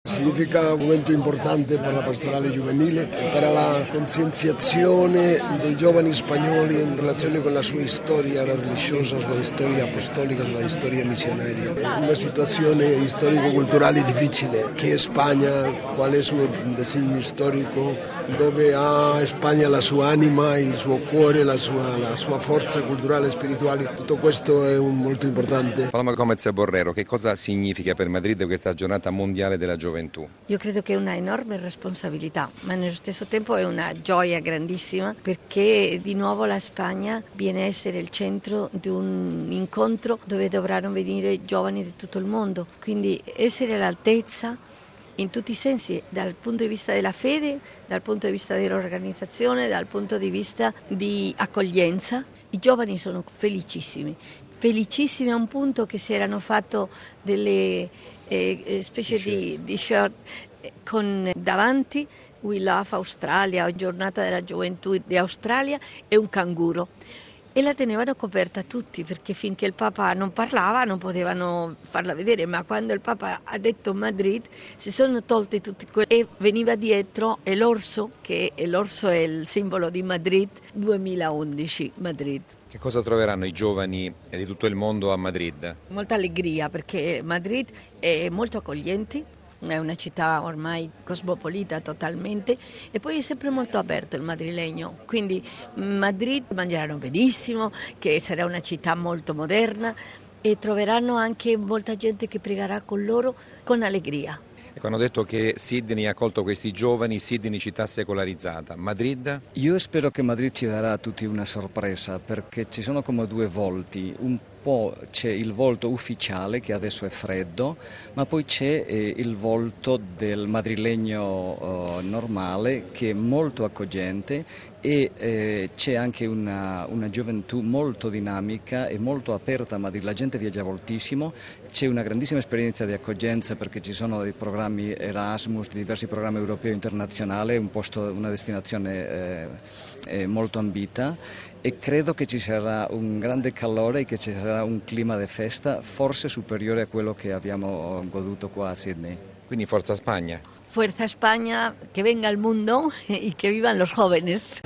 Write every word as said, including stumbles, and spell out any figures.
Significa un momento importante per la pastorale giovanile e per la consenziazione dei giovani spagnoli in relazione con la sua storia religiosa, la sua storia apostolica, la sua storia missionaria. Una situazione storico-culturale difficile, che è Spagna, qual è il suo disegno storico, dove ha Spagna la sua anima, il suo cuore, la sua, la sua forza culturale e spirituale. Tutto questo è un, molto importante. Paloma Gomez Borrero, che cosa significa per Madrid questa giornata mondiale della gioventù? Io credo che è una enorme responsabilità, ma nello stesso tempo è una gioia grandissima, perché di nuovo la Spagna viene a essere il centro di un incontro dove dovranno venire giovani di tutto il mondo. Quindi essere all'altezza in tutti i sensi, dal punto di vista della fede, dal punto di vista dell'organizzazione, dal punto di vista di accoglienza. I giovani sono felicissimi, felicissimi a un punto che si erano fatto delle eh, specie di, di shirt con davanti We Love Australia, giornata della gioventù di Australia, e un canguro. E la tenevano coperta tutti, perché finché il Papa non parlava non potevano farla vedere, ma quando il Papa ha detto Madrid si sono tolti tutti quelli e veniva dietro e l'orso, che è, l'orso è il simbolo di Madrid, duemilaundici Madrid. Che cosa troveranno i giovani di tutto il mondo a Madrid? Molta allegria, perché Madrid è molto accogliente. È una città ormai cosmopolita totalmente, e poi è sempre molto aperto il madrilegno, quindi Madrid mangeranno benissimo, che sarà una città molto moderna, e troveranno anche molta gente che pregherà con loro con allegria. Ecco, hanno detto che Sydney ha accolto questi giovani, Sydney città secolarizzata. Madrid? Io spero che Madrid ci darà a tutti una sorpresa, perché ci sono come due volti. Un po' c'è il volto ufficiale, che adesso è freddo, ma poi c'è eh, il volto del madrilegno eh, normale, che è molto accogliente, e eh, c'è anche una, una gioventù molto dinamica e molto aperta a Madrid. La gente viaggia moltissimo, c'è una grandissima esperienza di accoglienza, perché ci sono dei programmi Erasmus, diversi programmi europei e internazionali, un posto, una destinazione eh, eh, molto ambita, e credo che ci sarà un grande calore e che ci sarà un clima di festa forse superiore a quello che abbiamo goduto qua a Sydney. Quindi forza Spagna. Fuerza España, que venga el mundo y que vivan los jóvenes.